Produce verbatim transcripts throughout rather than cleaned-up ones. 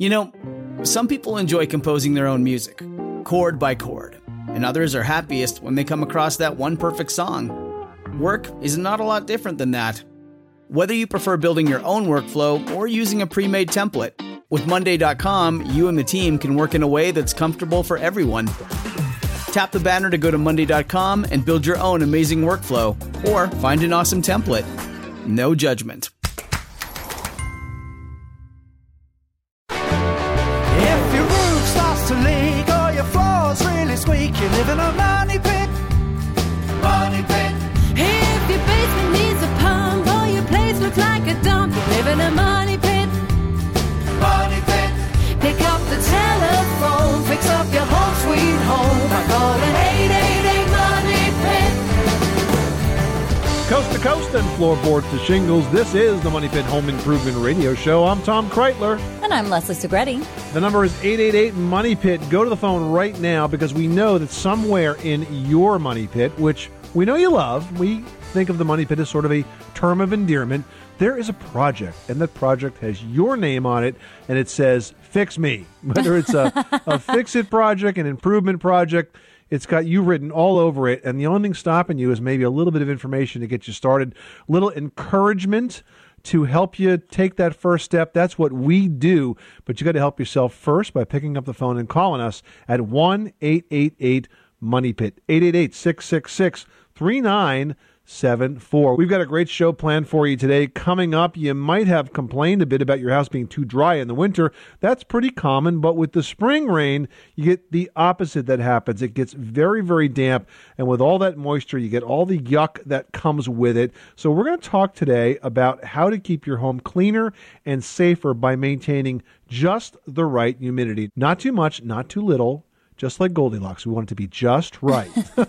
You know, some people enjoy composing their own music, chord by chord, and others are happiest when they come across that one perfect song. Work is not a lot different than that. Whether you prefer building your own workflow or using a pre-made template, with Monday dot com, you and the team can work in a way that's comfortable for everyone. Tap the banner to go to Monday dot com and build your own amazing workflow, or find an awesome template. No judgment. If your roof starts to leak or your floor's really squeak, you live in a money pit. Money pit. If your basement needs a pump or your place looks like a dump, you live in a money pit. Money pit. Pick up the telephone, fix up your home sweet home by calling eight eight eight money pit. Coast to coast and floorboards to shingles, this is the Money Pit Home Improvement Radio Show. I'm Tom Kreitler. And I'm Leslie Segretti. The number is eight eight eight money pit. Go to the phone right now because we know that somewhere in your money pit, which we know you love, we think of the money pit as sort of a term of endearment, there is a project, and that project has your name on it, and it says, fix me. Whether it's a, a fix-it project, an improvement project, it's got you written all over it, and the only thing stopping you is maybe a little bit of information to get you started, a little encouragement to help you take that first step. That's what we do, but you got to help yourself first by picking up the phone and calling us at one eight eight eight money pit, eight eight eight, six six six, three nine seven four. We've got a great show planned for you today. Coming up, you might have complained a bit about your house being too dry in the winter. That's pretty common, but with the spring rain, you get the opposite that happens. It gets very, very damp, and with all that moisture, you get all the yuck that comes with it. So we're going to talk today about how to keep your home cleaner and safer by maintaining just the right humidity. Not too much, not too little. Just like Goldilocks, we want it to be just right.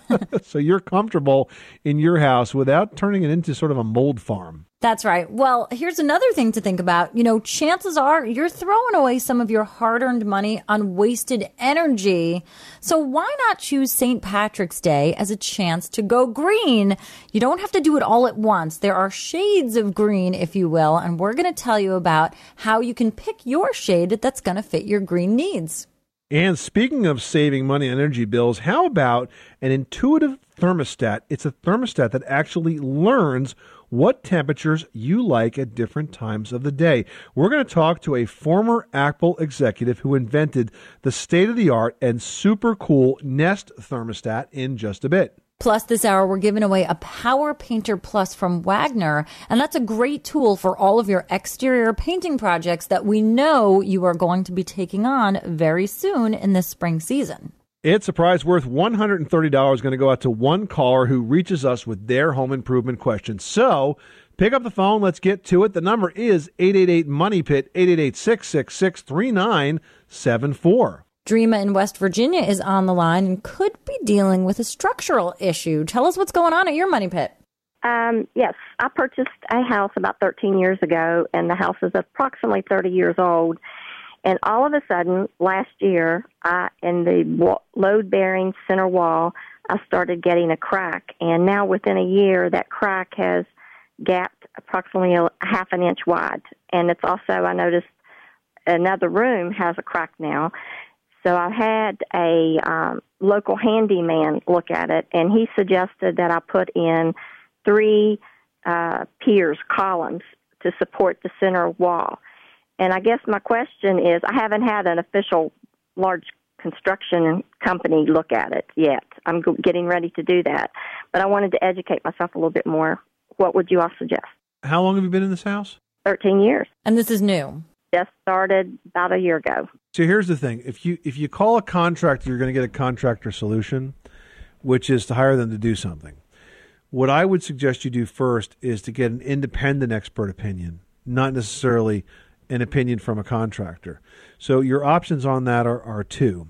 So you're comfortable in your house without turning it into sort of a mold farm. That's right. Well, here's another thing to think about. You know, chances are you're throwing away some of your hard-earned money on wasted energy. So why not choose Saint Patrick's Day as a chance to go green? You don't have to do it all at once. There are shades of green, if you will, and we're going to tell you about how you can pick your shade that's going to fit your green needs. And speaking of saving money on energy bills, how about an intuitive thermostat? It's a thermostat that actually learns what temperatures you like at different times of the day. We're going to talk to a former Apple executive who invented the state-of-the-art and super cool Nest thermostat in just a bit. Plus, this hour, we're giving away a Power Painter Plus from Wagner, and that's a great tool for all of your exterior painting projects that we know you are going to be taking on very soon in this spring season. It's a prize worth one hundred thirty dollars going to go out to one caller who reaches us with their home improvement question. So pick up the phone. Let's get to it. The number is eight eight eight money pit, eight eight eight, six six six, three nine seven four. Dreama in West Virginia is on the line and could be dealing with a structural issue. Tell us what's going on at your money pit. Um, yes, I purchased a house about thirteen years ago, and the house is approximately thirty years old. And all of a sudden, last year, I, in the wa- load-bearing center wall, I started getting a crack. And now within a year, that crack has gapped approximately a half an inch wide. And it's also, I noticed, another room has a crack now. So I had a um, local handyman look at it, and he suggested that I put in three uh, piers, columns, to support the center wall. And I guess my question is, I haven't had an official large construction company look at it yet. I'm g- getting ready to do that. But I wanted to educate myself a little bit more. What would you all suggest? How long have you been in this house? thirteen years. And this is new. Just started about a year ago. So here's the thing. If you if you call a contractor, you're going to get a contractor solution, which is to hire them to do something. What I would suggest you do first is to get an independent expert opinion, not necessarily an opinion from a contractor. So your options on that are, are two.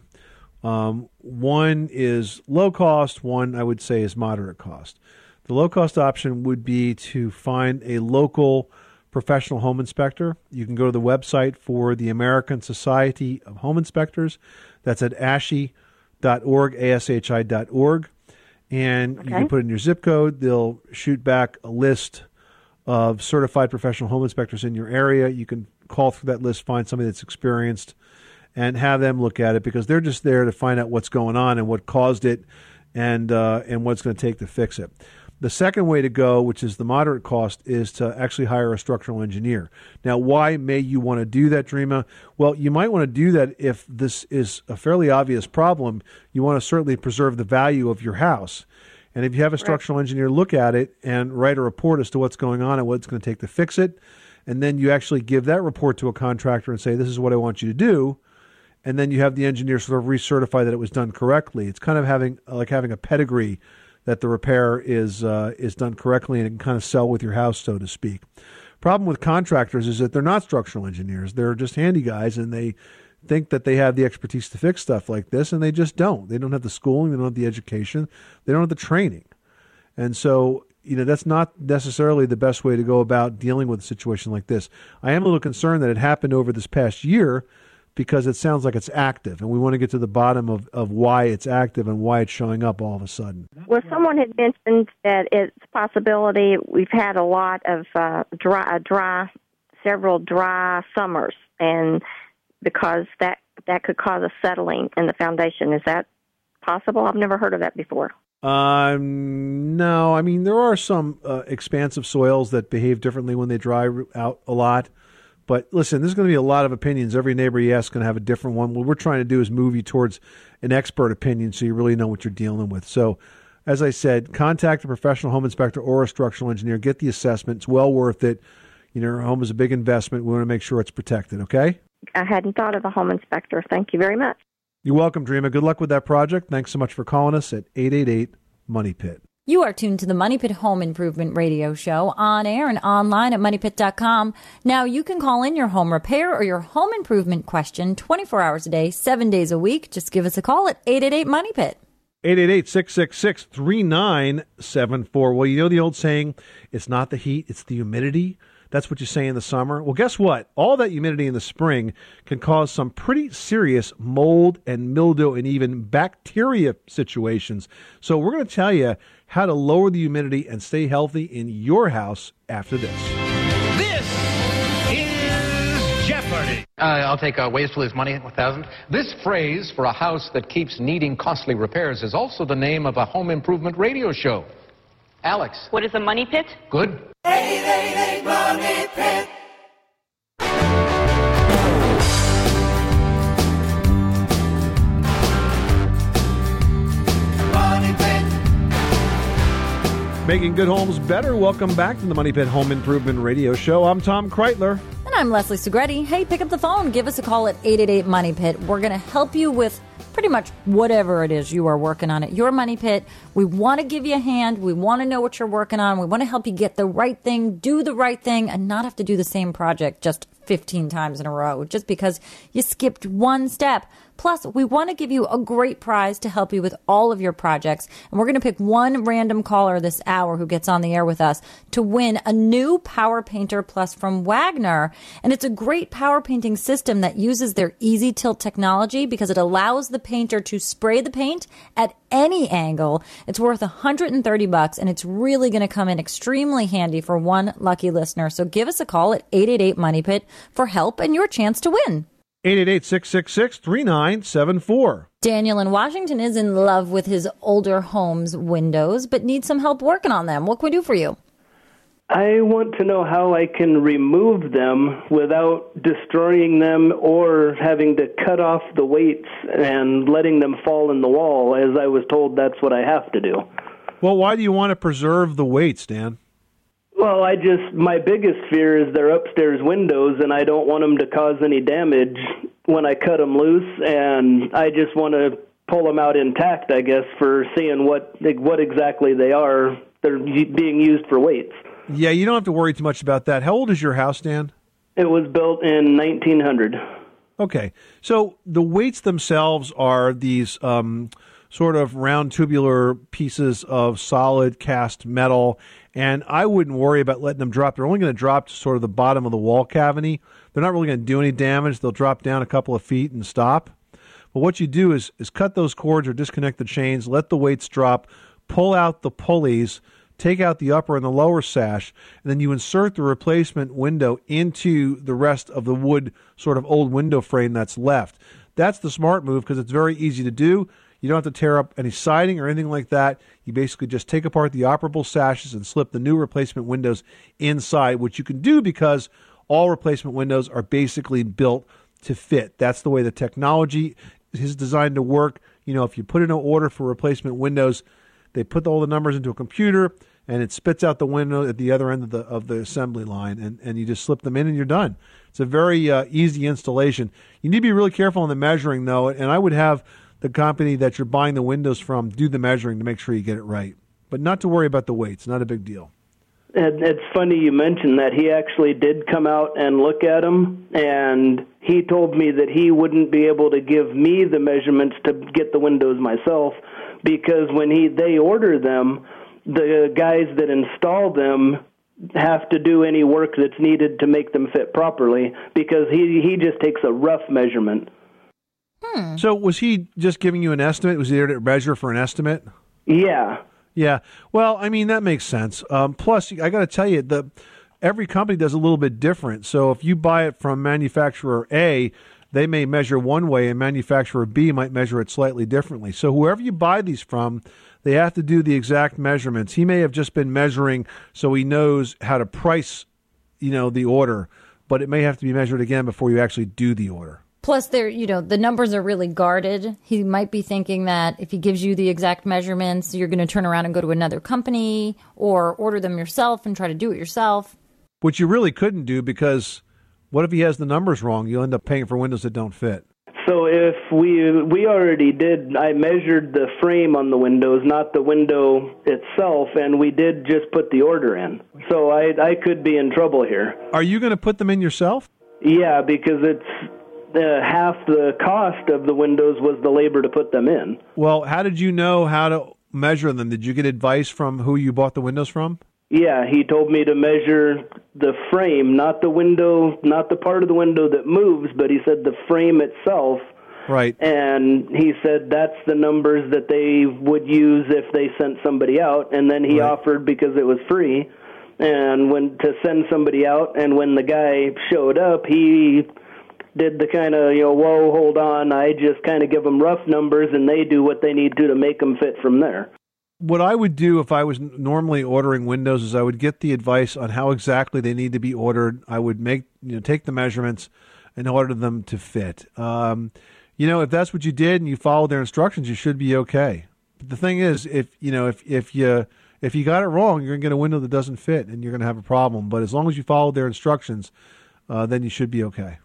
Um, one is low cost. One, I would say, is moderate cost. The low cost option would be to find a local professional home inspector. You can go to the website for the American Society of Home Inspectors. That's at A S H I dot org, A S H I dot org. And okay. You can put in your zip code. They'll shoot back a list of certified professional home inspectors in your area. You can call through that list, find somebody that's experienced, and have them look at it, because they're just there to find out what's going on and what caused it, and uh, and what it's going to take to fix it. The second way to go, which is the moderate cost, is to actually hire a structural engineer. Now, why may you want to do that, Dreama? Well, you might want to do that if this is a fairly obvious problem. You want to certainly preserve the value of your house. And if you have a structural engineer look at it and write a report as to what's going on and what it's going to take to fix it, and then you actually give that report to a contractor and say, this is what I want you to do, and then you have the engineer sort of recertify that it was done correctly. It's kind of having like having a pedigree that the repair is uh, is done correctly, and it can kind of sell with your house, so to speak. Problem with contractors is that they're not structural engineers. They're just handy guys, and they think that they have the expertise to fix stuff like this, and they just don't. They don't have the schooling. They don't have the education. They don't have the training. And so, you know, that's not necessarily the best way to go about dealing with a situation like this. I am a little concerned that it happened over this past year, because it sounds like it's active, and we want to get to the bottom of, of why it's active and why it's showing up all of a sudden. Well, someone had mentioned that it's a possibility. We've had a lot of uh, dry, dry, several dry summers, and because that that could cause a settling in the foundation. Is that possible? I've never heard of that before. Um, no, I mean, there are some uh, expansive soils that behave differently when they dry out a lot. But listen, there's going to be a lot of opinions. Every neighbor you ask is going to have a different one. What we're trying to do is move you towards an expert opinion so you really know what you're dealing with. So, as I said, contact a professional home inspector or a structural engineer. Get the assessment. It's well worth it. You know, your home is a big investment. We want to make sure it's protected, okay? I hadn't thought of a home inspector. Thank you very much. You're welcome, Dreama. Good luck with that project. Thanks so much for calling us at eight eight eight, money pit. You are tuned to the Money Pit Home Improvement Radio Show, on air and online at money pit dot com. Now, you can call in your home repair or your home improvement question twenty-four hours a day, seven days a week. Just give us a call at eight eight eight, money pit. eight eight eight, six six six, three nine seven four. Well, you know the old saying, it's not the heat, it's the humidity. That's what you say in the summer. Well, guess what? All that humidity in the spring can cause some pretty serious mold and mildew and even bacteria situations. So we're going to tell you how to lower the humidity and stay healthy in your house after this. This is Jeopardy! Uh, I'll take uh, ways to lose money, one thousand. This phrase for a house that keeps needing costly repairs is also the name of a home improvement radio show. Alex. What is a money pit? Good. eight eight eight, money pit! Money pit! Making good homes better. Welcome back to the Money Pit Home Improvement Radio Show. I'm Tom Kreitler. And I'm Leslie Segretti. Hey, pick up the phone. Give us a call at eight eight eight, money pit. We're going to help you with pretty much whatever it is you are working on at your Money Pit. We want to give you a hand. We want to know what you're working on. We want to help you get the right thing, do the right thing, and not have to do the same project just fifteen times in a row just because you skipped one step. Plus, we want to give you a great prize to help you with all of your projects. And we're going to pick one random caller this hour who gets on the air with us to win a new Power Painter Plus from Wagner. And it's a great power painting system that uses their Easy Tilt technology because it allows the painter to spray the paint at any angle. It's worth one hundred thirty bucks, and it's really going to come in extremely handy for one lucky listener. So give us a call at eight eight eight, money pit for help and your chance to win. eight eight eight, six six six, three nine seven four. Daniel in Washington is in love with his older home's windows, but needs some help working on them. What can we do for you? I want to know how I can remove them without destroying them or having to cut off the weights and letting them fall in the wall, as I was told that's what I have to do. Well, why do you want to preserve the weights, Dan? Well, I just, my biggest fear is they're upstairs windows, and I don't want them to cause any damage when I cut them loose, and I just want to pull them out intact, I guess, for seeing what what exactly they are. They're being used for weights. Yeah, you don't have to worry too much about that. How old is your house, Dan? It was built in nineteen hundred. Okay. So the weights themselves are these um, sort of round tubular pieces of solid cast metal, and I wouldn't worry about letting them drop. They're only going to drop to sort of the bottom of the wall cavity. They're not really going to do any damage. They'll drop down a couple of feet and stop. But what you do is, is cut those cords or disconnect the chains, let the weights drop, pull out the pulleys, take out the upper and the lower sash, and then you insert the replacement window into the rest of the wood sort of old window frame that's left. That's the smart move because it's very easy to do. You don't have to tear up any siding or anything like that. You basically just take apart the operable sashes and slip the new replacement windows inside, which you can do because all replacement windows are basically built to fit. That's the way the technology is designed to work. You know, if you put in an order for replacement windows, they put all the numbers into a computer and it spits out the window at the other end of the of the assembly line, and, and you just slip them in and you're done. It's a very uh, easy installation. You need to be really careful on the measuring, though, and I would have the company that you're buying the windows from do the measuring to make sure you get it right. But not to worry about the weight. It's not a big deal. And it's funny you mentioned that. He actually did come out and look at them, and he told me that he wouldn't be able to give me the measurements to get the windows myself because when he they order them, the guys that install them have to do any work that's needed to make them fit properly because he, he just takes a rough measurement. Hmm. So was he just giving you an estimate? Was he there to measure for an estimate? Yeah. Yeah. Well, I mean, that makes sense. Um, plus, I got to tell you, the every company does a little bit different. So if you buy it from manufacturer A, they may measure one way, and manufacturer B might measure it slightly differently. So whoever you buy these from, they have to do the exact measurements. He may have just been measuring so he knows how to price, you know, the order, but it may have to be measured again before you actually do the order. Plus, they're, you know, the numbers are really guarded. He might be thinking that if he gives you the exact measurements, you're going to turn around and go to another company or order them yourself and try to do it yourself. Which you really couldn't do because what if he has the numbers wrong? You'll end up paying for windows that don't fit. So if we we already did, I measured the frame on the windows, not the window itself, and we did just put the order in. So I, I could be in trouble here. Are you going to put them in yourself? Yeah, because it's uh, half the cost of the windows was the labor to put them in. Well, how did you know how to measure them? Did you get advice from who you bought the windows from? Yeah, he told me to measure the frame, not the window, not the part of the window that moves, but he said the frame itself. Right. And he said that's the numbers that they would use if they sent somebody out. And then he right. offered, because it was free, and when to send somebody out. And when the guy showed up, he did the kind of, you know, whoa, hold on. I just kind of give them rough numbers, and they do what they need to to make them fit from there. What I would do if I was normally ordering windows is I would get the advice on how exactly they need to be ordered. I would make, you know, take the measurements and order them to fit. Um, you know, if that's what you did and you followed their instructions, you should be okay. But the thing is, if you know, if if you if you got it wrong, you're gonna get a window that doesn't fit, and you're gonna have a problem. But as long as you followed their instructions, uh, then you should be okay.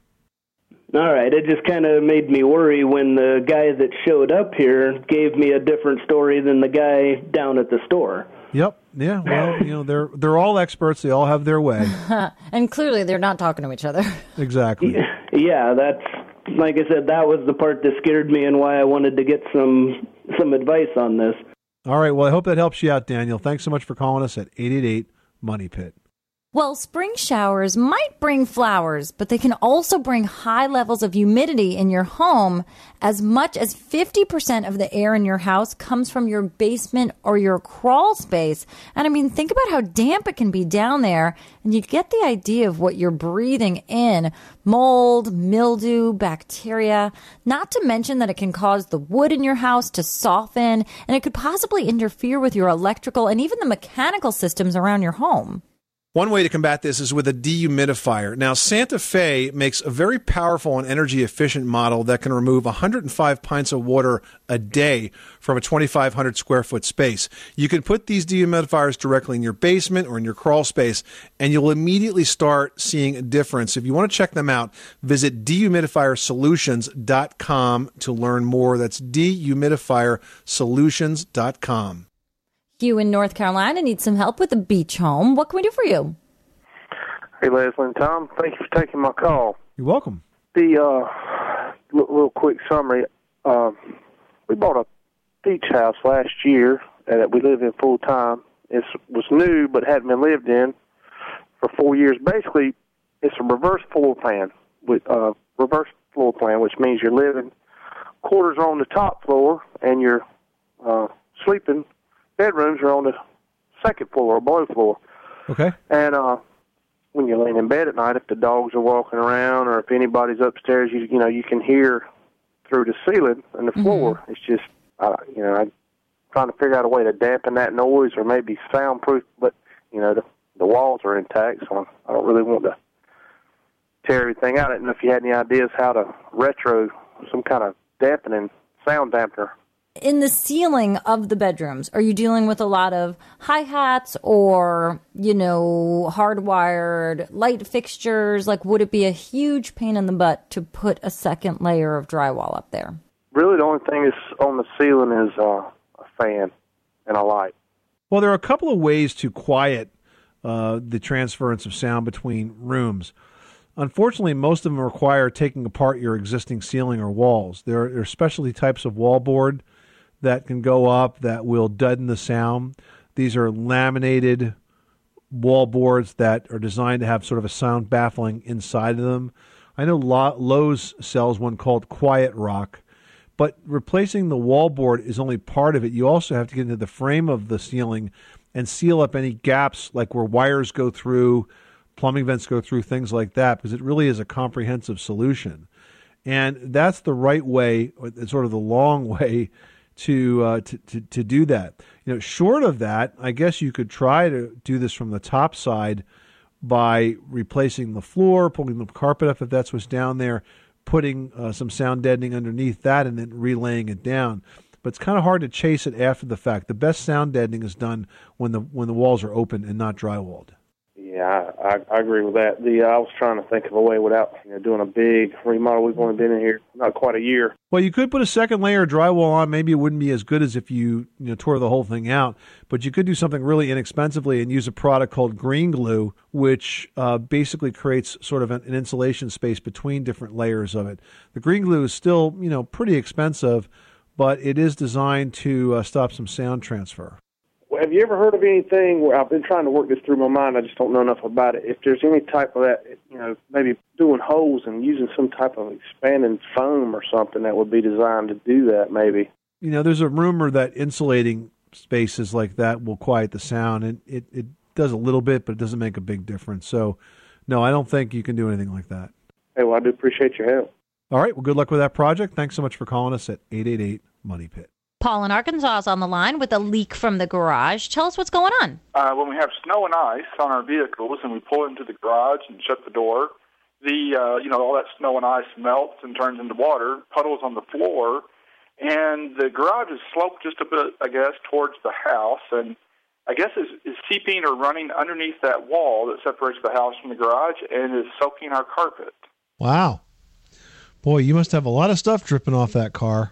All right. It just kind of made me worry when the guy that showed up here gave me a different story than the guy down at the store. Yep. Yeah. Well, you know, they're they're all experts. They all have their way. And clearly they're not talking to each other. Exactly. Yeah, that's, like I said, that was the part that scared me and why I wanted to get some some advice on this. All right. Well, I hope that helps you out, Daniel. Thanks so much for calling us at eight eight eight, money pit. Well, spring showers might bring flowers, but they can also bring high levels of humidity in your home. As much as fifty percent of the air in your house comes from your basement or your crawl space. And I mean, think about how damp it can be down there, and you get the idea of what you're breathing in. Mold, mildew, bacteria, not to mention that it can cause the wood in your house to soften, and it could possibly interfere with your electrical and even the mechanical systems around your home. One way to combat this is with a dehumidifier. Now, Santa Fe makes a very powerful and energy-efficient model that can remove one hundred five pints of water a day from a twenty-five hundred square foot space. You can put these dehumidifiers directly in your basement or in your crawl space, and you'll immediately start seeing a difference. If you want to check them out, visit dehumidifier solutions dot com to learn more. That's dehumidifier solutions dot com. You in North Carolina need some help with a beach home. What can we do for you? Hey, Leslie and Tom. Thank you for taking my call. You're welcome. The uh, little, little quick summary. Uh, we bought a beach house last year that we live in full time. It was new but hadn't been lived in for four years. Basically, it's a reverse floor plan. With uh, reverse floor plan, which means you're living quarters are on the top floor and you're uh, sleeping. Bedrooms are on the second floor or below floor. Okay. And uh, when you're laying in bed at night, if the dogs are walking around or if anybody's upstairs, you you know you can hear through the ceiling and the floor. Mm-hmm. It's just uh, you know I'm trying to figure out a way to dampen that noise or maybe soundproof, but you know the the walls are intact, so I don't really want to tear everything out. I didn't know if you had any ideas how to retro some kind of dampening sound dampener. In the ceiling of the bedrooms, are you dealing with a lot of hi-hats or, you know, hardwired light fixtures? Like, would it be a huge pain in the butt to put a second layer of drywall up there? Really, the only thing is on the ceiling is uh, a fan and a light. Well, there are a couple of ways to quiet uh, the transference of sound between rooms. Unfortunately, most of them require taking apart your existing ceiling or walls. There are, there are specialty types of wallboard that can go up that will deaden the sound. These are laminated wallboards that are designed to have sort of a sound baffling inside of them. I know Lowe's sells one called Quiet Rock, but replacing the wallboard is only part of it. You also have to get into the frame of the ceiling and seal up any gaps, like where wires go through, plumbing vents go through, things like that, because it really is a comprehensive solution. And that's the right way, sort of the long way, to, uh, to to to do that. You know, short of that, I guess you could try to do this from the top side by replacing the floor, pulling the carpet up if that's what's down there, putting uh, some sound deadening underneath that, and then relaying it down. But it's kind of hard to chase it after the fact. The best sound deadening is done when the when the walls are open and not drywalled. Yeah, I, I, I agree with that. The uh, I was trying to think of a way without you know, doing a big remodel. We've only been in here not quite a year. Well, you could put a second layer of drywall on. Maybe it wouldn't be as good as if you, you know, tore the whole thing out. But you could do something really inexpensively and use a product called Green Glue, which uh, basically creates sort of an, an insulation space between different layers of it. The Green Glue is still, you know, pretty expensive, but it is designed to uh, stop some sound transfer. Well, have you ever heard of anything where I've been trying to work this through my mind, I just don't know enough about it. If there's any type of that, you know, maybe doing holes and using some type of expanding foam or something that would be designed to do that, maybe. You know, there's a rumor that insulating spaces like that will quiet the sound, and it, it does a little bit, but it doesn't make a big difference. So, no, I don't think you can do anything like that. Hey, well, I do appreciate your help. All right, well, good luck with that project. Thanks so much for calling us at eight eight eight, money pit. Paul in Arkansas is on the line with a leak from the garage. Tell us what's going on. Uh, when we have snow and ice on our vehicles and we pull into the garage and shut the door, the uh, you know all that snow and ice melts and turns into water, puddles on the floor, and the garage is sloped just a bit, I guess, towards the house, and I guess is, is seeping or running underneath that wall that separates the house from the garage and is soaking our carpet. Wow. Boy, you must have a lot of stuff dripping off that car.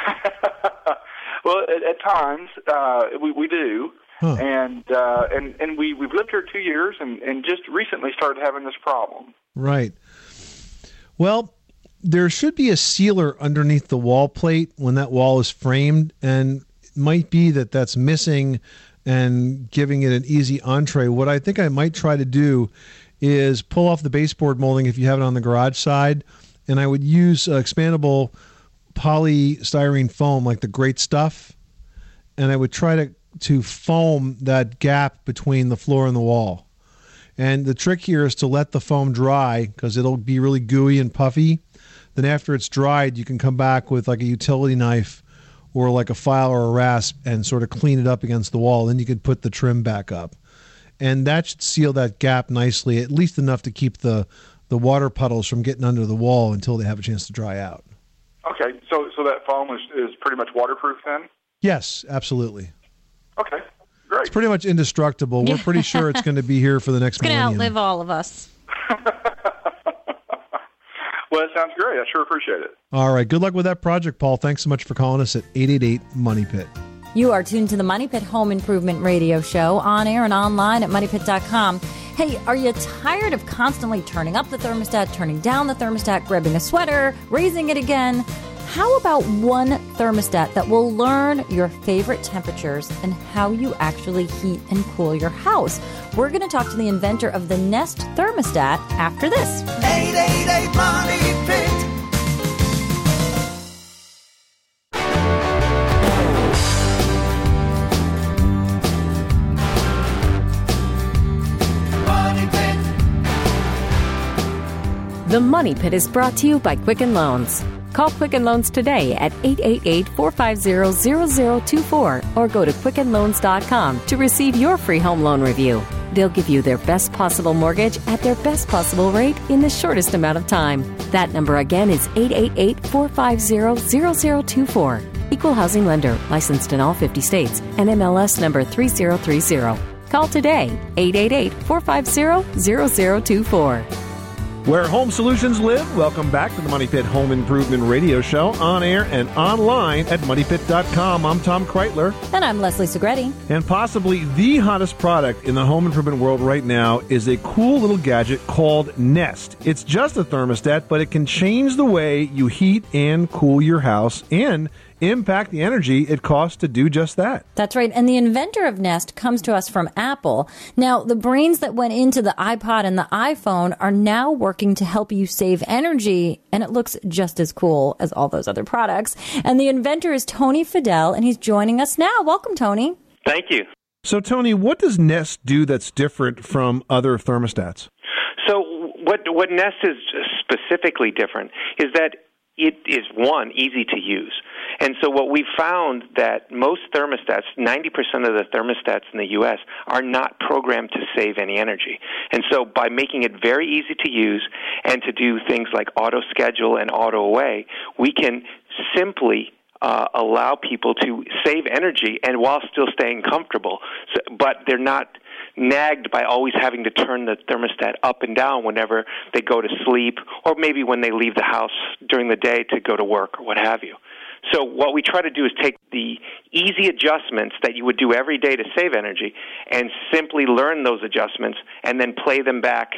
Well, at, at times uh, we we do, huh. and uh, and and we we've lived here two years, and, and just recently started having this problem. Right. Well, there should be a sealer underneath the wall plate when that wall is framed, and it might be that that's missing, and giving it an easy entree. What I think I might try to do is pull off the baseboard molding if you have it on the garage side, and I would use uh, expandable polystyrene foam, like the Great Stuff, and I would try to to foam that gap between the floor and the wall. And the trick here is to let the foam dry, because it'll be really gooey and puffy. Then after it's dried, you can come back with like a utility knife or like a file or a rasp and sort of clean it up against the wall. Then you could put the trim back up, and that should seal that gap nicely, at least enough to keep the the water puddles from getting under the wall until they have a chance to dry out. Okay, so so that foam is, is pretty much waterproof then? Yes, absolutely. Okay, great. It's pretty much indestructible. We're pretty sure it's going to be here for the next it's millennium. It's going to outlive all of us. Well, that sounds great. I sure appreciate it. All right, good luck with that project, Paul. Thanks so much for calling us at eight eight eight, money pit. You are tuned to the Money Pit Home Improvement Radio Show, on air and online at money pit dot com. Hey, are you tired of constantly turning up the thermostat, turning down the thermostat, grabbing a sweater, raising it again? How about one thermostat that will learn your favorite temperatures and how you actually heat and cool your house? We're going to talk to the inventor of the Nest thermostat after this. eight eight eight, money pit. The Money Pit is brought to you by Quicken Loans. Call Quicken Loans today at eight eight eight, four five zero, zero zero two four or go to quicken loans dot com to receive your free home loan review. They'll give you their best possible mortgage at their best possible rate in the shortest amount of time. That number again is eight eight eight, four five zero, zero zero two four. Equal Housing Lender, licensed in all fifty states, and M L S number three zero three zero. Call today, eight eight eight, four five zero, zero zero two four. Where home solutions live, welcome back to the Money Pit Home Improvement Radio Show, on air and online at money pit dot com. I'm Tom Kreitler. And I'm Leslie Segretti. And possibly the hottest product in the home improvement world right now is a cool little gadget called Nest. It's just a thermostat, but it can change the way you heat and cool your house and impact the energy it costs to do just that. That's right. And the inventor of Nest comes to us from Apple. Now, the brains that went into the iPod and the iPhone are now working to help you save energy, and it looks just as cool as all those other products. And the inventor is Tony Fadell, and he's joining us now. Welcome, Tony. Thank you. So, Tony, what does Nest do that's different from other thermostats? So what what Nest is specifically different is that it is, one, easy to use. And so what we found that most thermostats, ninety percent of the thermostats in the U S, are not programmed to save any energy. And so by making it very easy to use and to do things like auto schedule and auto away, we can simply uh, allow people to save energy and while still staying comfortable. So, but they're not nagged by always having to turn the thermostat up and down whenever they go to sleep or maybe when they leave the house during the day to go to work or what have you. So what we try to do is take the easy adjustments that you would do every day to save energy and simply learn those adjustments and then play them back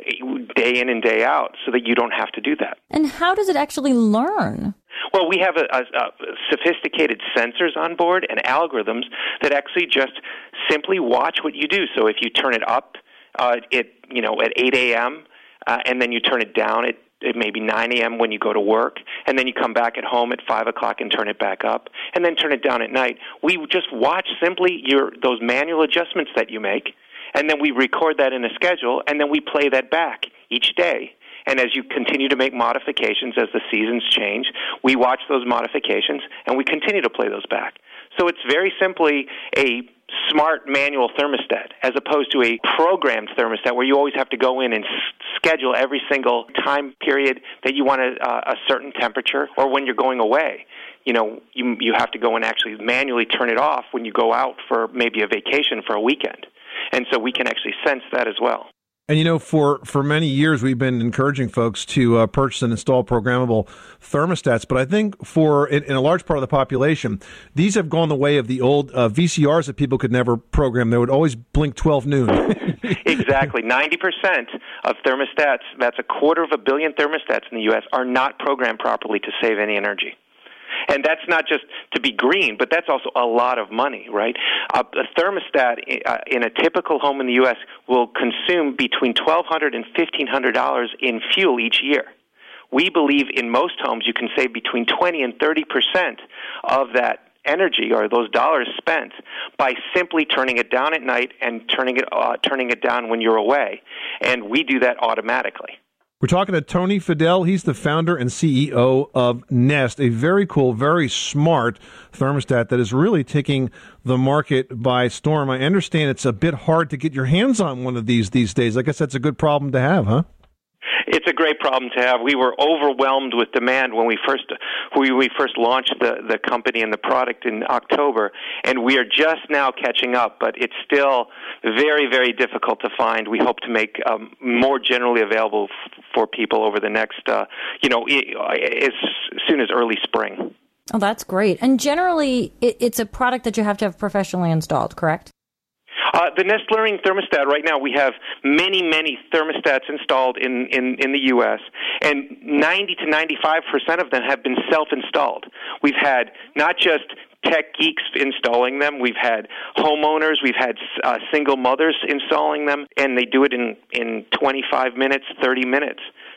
day in and day out so that you don't have to do that. And how does it actually learn? Well, we have a, a, a sophisticated sensors on board and algorithms that actually just simply watch what you do. So if you turn it up uh, it, you know, at eight a.m. Uh, and then you turn it down at it may be nine a.m. when you go to work, and then you come back at home at five o'clock and turn it back up, and then turn it down at night. We just watch simply your those manual adjustments that you make, and then we record that in a schedule, and then we play that back each day. And as you continue to make modifications as the seasons change, we watch those modifications, and we continue to play those back. So it's very simply a smart manual thermostat as opposed to a programmed thermostat where you always have to go in and s- schedule every single time period that you want a, uh, a certain temperature, or when you're going away. You know, you, you have to go and actually manually turn it off when you go out for maybe a vacation for a weekend. And so we can actually sense that as well. And, you know, for, for many years, we've been encouraging folks to uh, purchase and install programmable thermostats. But I think for in, in a large part of the population, these have gone the way of the old uh, V C Rs that people could never program. They would always blink twelve noon. Exactly. ninety percent of thermostats, that's a quarter of a billion thermostats in the U S, are not programmed properly to save any energy. And that's not just to be green, but that's also a lot of money, right? Uh, a thermostat uh, in a typical home in the U S will consume between twelve hundred dollars and fifteen hundred dollars in fuel each year. We believe in most homes you can save between twenty and thirty percent of that energy or those dollars spent by simply turning it down at night and turning it uh, turning it down when you're away. And we do that automatically. We're talking to Tony Fadell. He's the founder and C E O of Nest, a very cool, very smart thermostat that is really taking the market by storm. I understand it's a bit hard to get your hands on one of these these days. I guess that's a good problem to have, huh? It's a great problem to have. We were overwhelmed with demand when we first we, we first launched the, the company and the product in October, and we are just now catching up, but it's still very, very difficult to find. We hope to make um, more generally available f- for people over the next, uh, you know, as soon as early spring. Oh, that's great. And generally, it, it's a product that you have to have professionally installed, correct? Uh, the Nest Learning thermostat, right now we have many, many thermostats installed in, in, in the U S, and ninety to ninety-five percent of them have been self-installed. We've had not just tech geeks installing them, we've had homeowners, we've had uh, single mothers installing them, and they do it in, in twenty-five minutes, thirty minutes.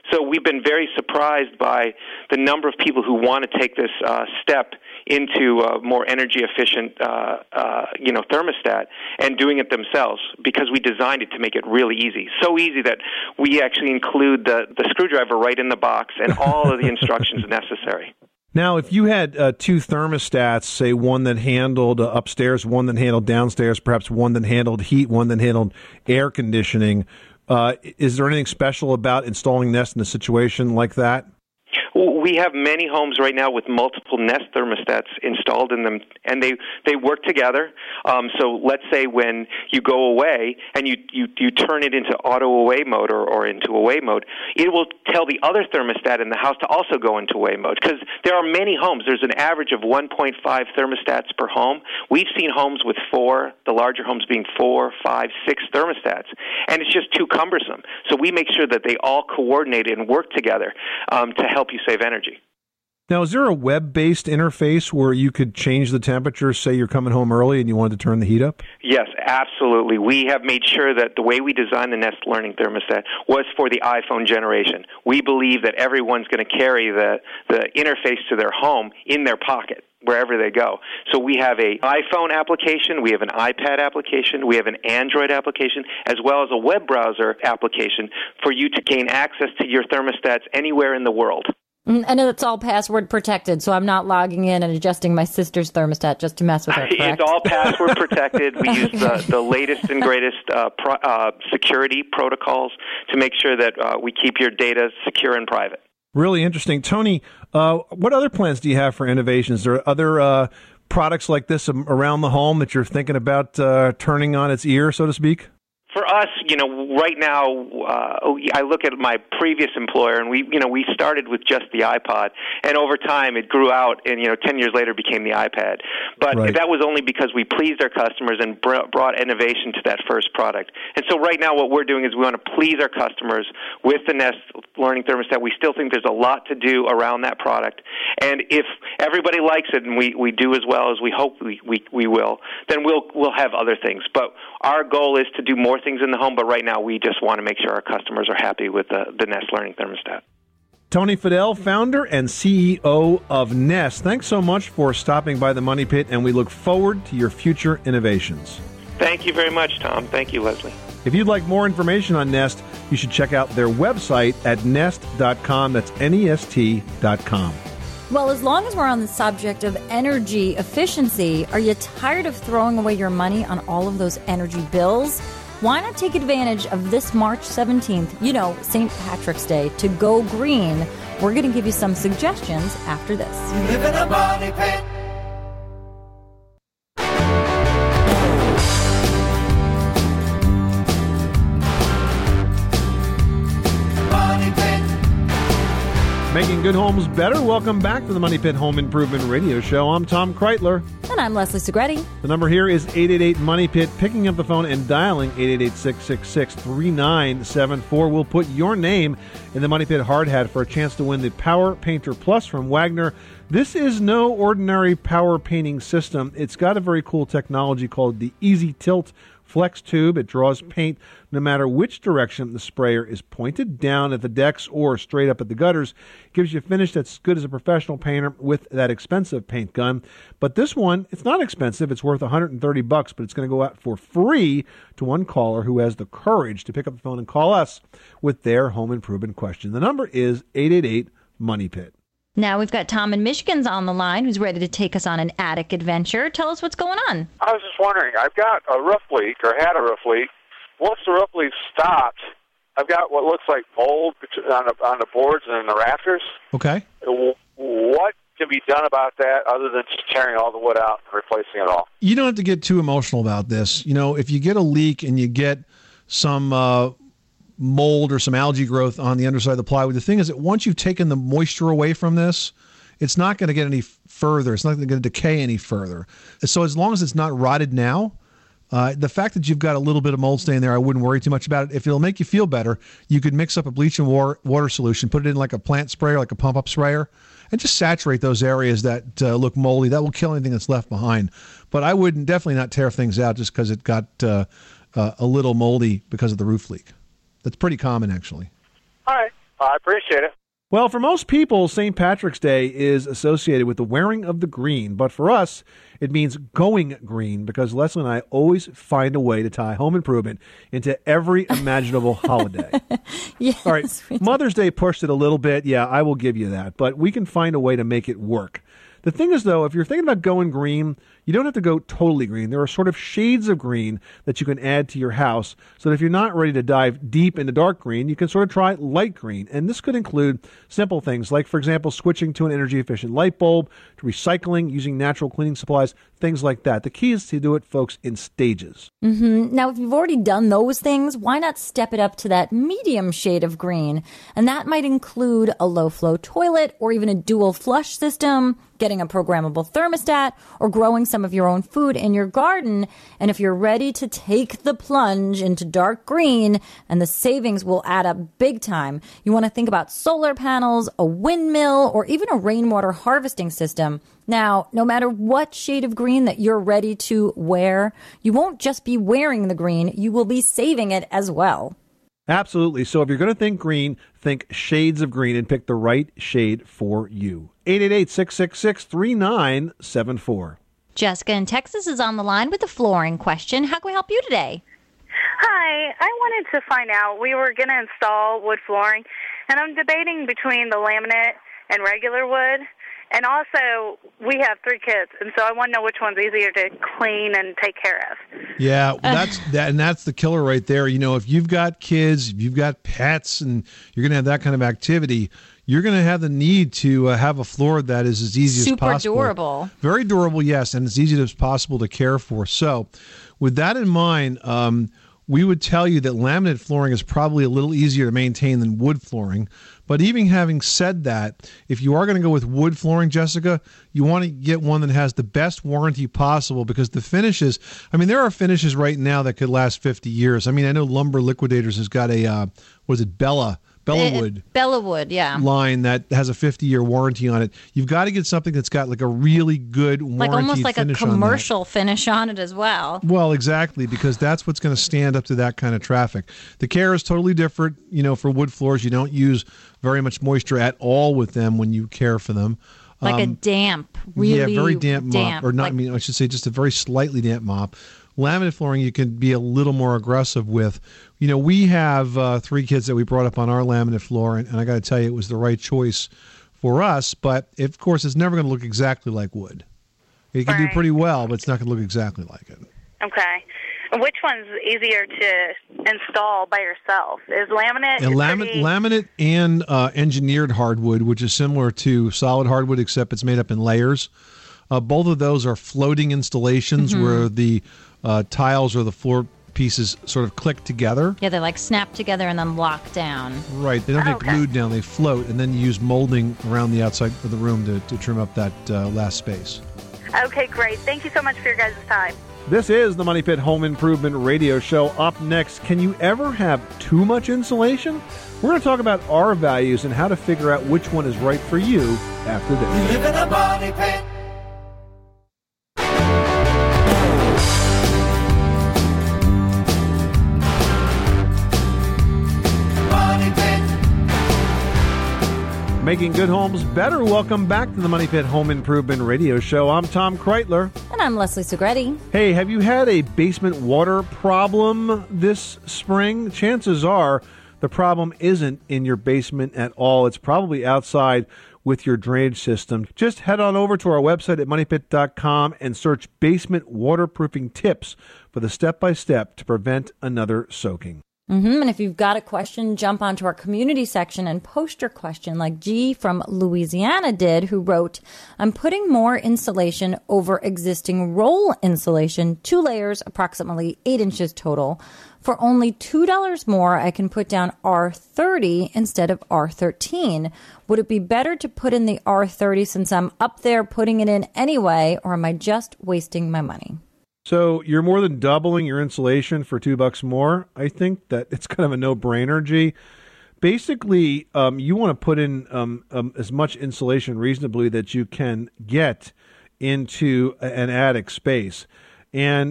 So we've been very surprised by the number of people who want to take this uh, step into a more energy efficient, uh, uh, you know, thermostat and doing it themselves, because we designed it to make it really easy. So easy that we actually include the, the screwdriver right in the box and all of the instructions necessary. Now, if you had uh, two thermostats, say one that handled uh, upstairs, one that handled downstairs, perhaps one that handled heat, one that handled air conditioning, uh, is there anything special about installing Nest in a situation like that? We have many homes right now with multiple Nest thermostats installed in them, and they, they work together. Um, so let's say when you go away and you, you, you turn it into auto away mode or, or into away mode, it will tell the other thermostat in the house to also go into away mode, because there are many homes. There's an average of one point five thermostats per home. We've seen homes with four, the larger homes being four, five, six thermostats, and it's just too cumbersome. So we make sure that they all coordinate and work together um, to help you save energy. Now, is there a web-based interface where you could change the temperature, say you're coming home early and you wanted to turn the heat up? Yes, absolutely. We have made sure that the way we designed the Nest Learning Thermostat was for the iPhone generation. We believe that everyone's going to carry the, the interface to their home in their pocket wherever they go. So we have an iPhone application, we have an iPad application, we have an Android application, as well as a web browser application for you to gain access to your thermostats anywhere in the world. And it's all password protected, so I'm not logging in and adjusting my sister's thermostat just to mess with her, correct? It's all password protected. We use the, the latest and greatest uh, pro, uh, security protocols to make sure that uh, we keep your data secure and private. Really interesting. Tony, uh, what other plans do you have for innovations? Are there other uh, products like this around the home that you're thinking about uh, turning on its ear, so to speak? For us, you know, right now, uh, I look at my previous employer, and we, you know, we started with just the iPod, and over time it grew out, and you know, ten years later became the iPad. But right. That was only because we pleased our customers and br- brought innovation to that first product. And so, right now, what we're doing is we want to please our customers with the Nest Learning Thermostat. We still think there's a lot to do around that product, and if everybody likes it, and we, we do as well as we hope we, we we will, then we'll we'll have other things. But our goal is to do more things in the home, but right now we just want to make sure our customers are happy with the, the Nest Learning Thermostat. Tony Fadell, founder and C E O of Nest. Thanks so much for stopping by the Money Pit, and we look forward to your future innovations. Thank you very much, Tom. Thank you, Leslie. If you'd like more information on Nest, you should check out their website at nest dot com. That's N E S T dot com. Well, as long as we're on the subject of energy efficiency, are you tired of throwing away your money on all of those energy bills? Why not take advantage of this March seventeenth, you know, Saint Patrick's Day, to go green? We're going to give you some suggestions after this. You live in a money pit. Making good homes better. Welcome back to the Money Pit Home Improvement Radio Show. I'm Tom Kreitler. And I'm Leslie Segretti. The number here is eight eight eight money pit. Picking up the phone and dialing eight eight eight, six six six, three nine seven four. We'll put your name in the Money Pit hard hat for a chance to win the Power Painter Plus from Wagner. This is no ordinary power painting system. It's got a very cool technology called the Easy Tilt Flex Tube. It draws paint no matter which direction the sprayer is pointed, down at the decks or straight up at the gutters. It gives you a finish that's good as a professional painter with that expensive paint gun. But this one, it's not expensive. It's worth one hundred thirty bucks, but it's going to go out for free to one caller who has the courage to pick up the phone and call us with their home improvement question. The number is eight eight eight money pit. Now we've got Tom in Michigan's on the line who's ready to take us on an attic adventure. Tell us what's going on. I was just wondering, I've got a roof leak, or had a roof leak. Once the roof leak stopped, I've got what looks like mold on the, on the boards and in the rafters. Okay. What can be done about that other than just tearing all the wood out and replacing it all? You don't have to get too emotional about this. You know, if you get a leak and you get some uh, mold or some algae growth on the underside of the plywood, the thing is that once you've taken the moisture away from this, it's not going to get any further. It's not going to decay any further. So as long as it's not rotted now, uh, the fact that you've got a little bit of mold stain there, I wouldn't worry too much about it. If it'll make you feel better, you could mix up a bleach and water, water solution, put it in like a plant sprayer, like a pump-up sprayer, and just saturate those areas that uh, look moldy. That will kill anything that's left behind. But I wouldn't definitely not tear things out just because it got uh, uh, a little moldy because of the roof leak. That's pretty common, actually. All right. I appreciate it. Well, for most people, Saint Patrick's Day is associated with the wearing of the green, but for us, it means going green because Leslie and I always find a way to tie home improvement into every imaginable holiday. Yes, all right, Mother's Day pushed it a little bit. Yeah, I will give you that, but we can find a way to make it work. The thing is, though, if you're thinking about going green, you don't have to go totally green. There are sort of shades of green that you can add to your house so that if you're not ready to dive deep into dark green, you can sort of try light green. And this could include simple things like, for example, switching to an energy-efficient light bulb, to recycling, using natural cleaning supplies, things like that. The key is to do it, folks, in stages. Mm-hmm. Now, if you've already done those things, why not step it up to that medium shade of green? And that might include a low-flow toilet or even a dual flush system, getting a programmable thermostat, or growing some of your own food in your garden. And if you're ready to take the plunge into dark green, and the savings will add up big time, you want to think about solar panels, a windmill, or even a rainwater harvesting system. Now, no matter what shade of green that you're ready to wear, you won't just be wearing the green, you will be saving it as well. Absolutely. So if you're going to think green, think shades of green and pick the right shade for you. eight eight eight, six six six, three nine seven four. Jessica in Texas is on the line with a flooring question. How can we help you today? Hi, I wanted to find out, we were going to install wood flooring, and I'm debating between the laminate and regular wood. And also, we have three kids, and so I want to know which one's easier to clean and take care of. Yeah, well, that's that, and that's the killer right there. You know, if you've got kids, if you've got pets, and you're going to have that kind of activity, you're going to have the need to uh, have a floor that is as easy Super as possible. Super durable. Very durable, yes, and as easy as possible to care for. So, with that in mind, um, we would tell you that laminate flooring is probably a little easier to maintain than wood flooring. But even having said that, if you are going to go with wood flooring, Jessica, you want to get one that has the best warranty possible because the finishes, I mean, there are finishes right now that could last fifty years. I mean, I know Lumber Liquidators has got a, uh, what is it, Bella, Bellawood. Uh, Bellawood, yeah. Line that has a fifty-year warranty on it. You've got to get something that's got like a really good warranty Like almost like a finish commercial finish on it as well. Well, exactly, because that's what's going to stand up to that kind of traffic. The care is totally different. You know, for wood floors, you don't use very much moisture at all with them when you care for them. Like um, a damp, really yeah, very damp, damp mop, or not. like, I mean, I should say just a very slightly damp mop. Laminate flooring, you can be a little more aggressive with. You know, we have uh, three kids that we brought up on our laminate floor, and, and I got to tell you, it was the right choice for us. But it, of course, it's never going to look exactly like wood. It can right. do pretty well, but it's not going to look exactly like it. Okay. And which one's easier to install by yourself? Is laminate? And laminate, pretty... laminate and uh, engineered hardwood, which is similar to solid hardwood, except it's made up in layers. Uh, both of those are floating installations mm-hmm. where the uh, tiles or the floor pieces sort of click together. Yeah, they like snap together and then lock down. Right. They don't oh, get okay. glued down. They float, and then you use molding around the outside of the room to, to trim up that uh, last space. Okay, great. Thank you so much for your guys' time. This is the Money Pit Home Improvement Radio Show. Up next, can you ever have too much insulation? We're going to talk about our values and how to figure out which one is right for you after this. We live in a money pit. Money pit. Making good homes better. Welcome back to the Money Pit Home Improvement Radio Show. I'm Tom Kreitler. And I'm Leslie Segretti. Hey, have you had a basement water problem this spring? Chances are the problem isn't in your basement at all. It's probably outside with your drainage system. Just head on over to our website at money pit dot com and search basement waterproofing tips for the step-by-step to prevent another soaking. Mm-hmm. And if you've got a question, jump onto our community section and post your question like G from Louisiana did, who wrote, I'm putting more insulation over existing roll insulation, two layers, approximately eight inches total. For only two dollars more, I can put down R thirty instead of R thirteen. Would it be better to put in the R thirty since I'm up there putting it in anyway, or am I just wasting my money? So you're more than doubling your insulation for two bucks more. I think that it's kind of a no-brainer, G. Basically, um, you want to put in um, um, as much insulation reasonably that you can get into an attic space. And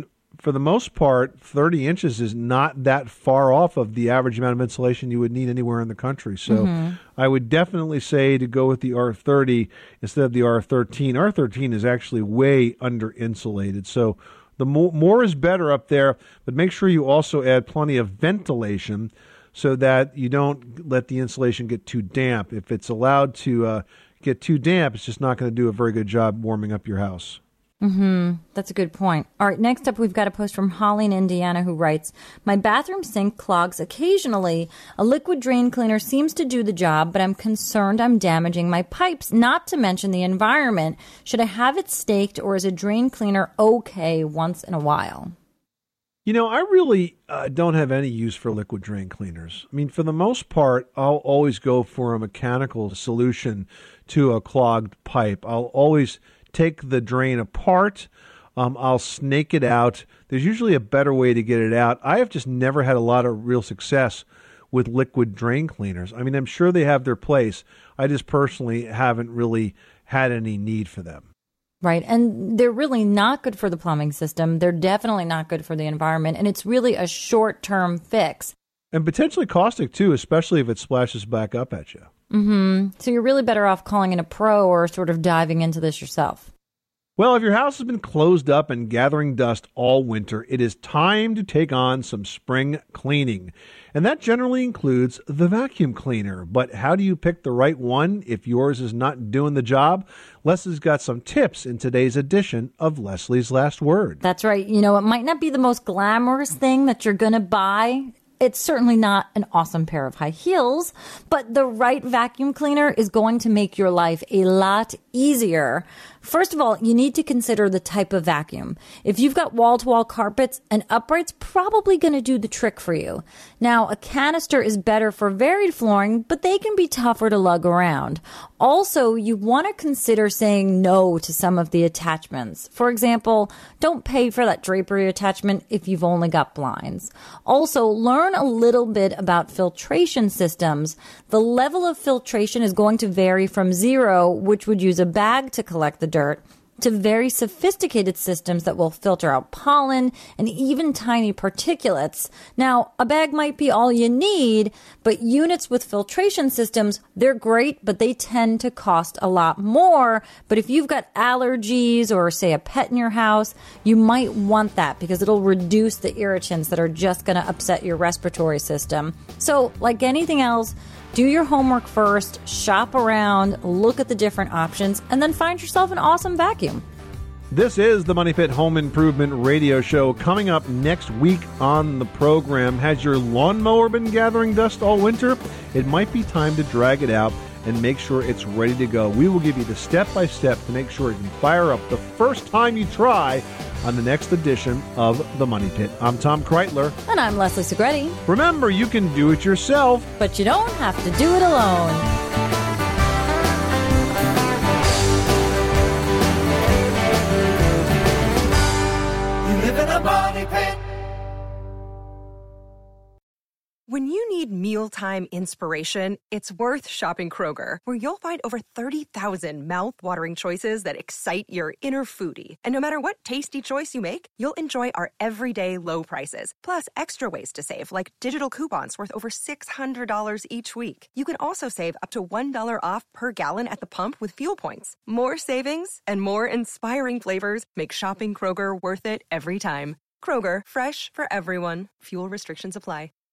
for the most part, thirty inches is not that far off of the average amount of insulation you would need anywhere in the country. So Mm-hmm. I would definitely say to go with the R thirty instead of the R thirteen. R thirteen is actually way under insulated. So the more, more is better up there, but make sure you also add plenty of ventilation so that you don't let the insulation get too damp. If it's allowed to uh, get too damp, it's just not going to do a very good job warming up your house. Mm-hmm. That's a good point. All right, next up, we've got a post from Holly in Indiana who writes, my bathroom sink clogs occasionally. A liquid drain cleaner seems to do the job, but I'm concerned I'm damaging my pipes, not to mention the environment. Should I have it staked, or is a drain cleaner okay once in a while? You know, I really uh, don't have any use for liquid drain cleaners. I mean, for the most part, I'll always go for a mechanical solution to a clogged pipe. I'll always take the drain apart. Um, I'll snake it out. There's usually a better way to get it out. I have just never had a lot of real success with liquid drain cleaners. I mean, I'm sure they have their place. I just personally haven't really had any need for them. Right. And they're really not good for the plumbing system. They're definitely not good for the environment. And it's really a short-term fix. And potentially caustic, too, especially if it splashes back up at you. Mm-hmm. So you're really better off calling in a pro or sort of diving into this yourself. Well, if your house has been closed up and gathering dust all winter, it is time to take on some spring cleaning. And that generally includes the vacuum cleaner. But how do you pick the right one if yours is not doing the job? Leslie's got some tips in today's edition of Leslie's Last Word. That's right. You know, it might not be the most glamorous thing that you're going to buy. It's certainly not an awesome pair of high heels, but the right vacuum cleaner is going to make your life a lot easier. First of all, you need to consider the type of vacuum. If you've got wall-to-wall carpets, an upright's probably going to do the trick for you. Now, a canister is better for varied flooring, but they can be tougher to lug around. Also, you want to consider saying no to some of the attachments. For example, don't pay for that drapery attachment if you've only got blinds. Also, learn a little bit about filtration systems. The level of filtration is going to vary from zero, which would use a bag to collect the dirt, to very sophisticated systems that will filter out pollen and even tiny particulates. Now, a bag might be all you need, but units with filtration systems, they're great, but they tend to cost a lot more. But if you've got allergies or, say, a pet in your house, you might want that because it'll reduce the irritants that are just going to upset your respiratory system. So, like anything else, do your homework first, shop around, look at the different options, and then find yourself an awesome vacuum. This is the Money Pit Home Improvement Radio Show. Coming up next week on the program, has your lawnmower been gathering dust all winter? It might be time to drag it out and make sure it's ready to go. We will give you the step-by-step to make sure it can fire up the first time you try on the next edition of The Money Pit. I'm Tom Kreitler. And I'm Leslie Segretti. Remember, you can do it yourself, but you don't have to do it alone. You live in a money pit. When you need mealtime inspiration, it's worth shopping Kroger, where you'll find over thirty thousand mouth-watering choices that excite your inner foodie. And no matter what tasty choice you make, you'll enjoy our everyday low prices, plus extra ways to save, like digital coupons worth over six hundred dollars each week. You can also save up to one dollar off per gallon at the pump with fuel points. More savings and more inspiring flavors make shopping Kroger worth it every time. Kroger, fresh for everyone. Fuel restrictions apply.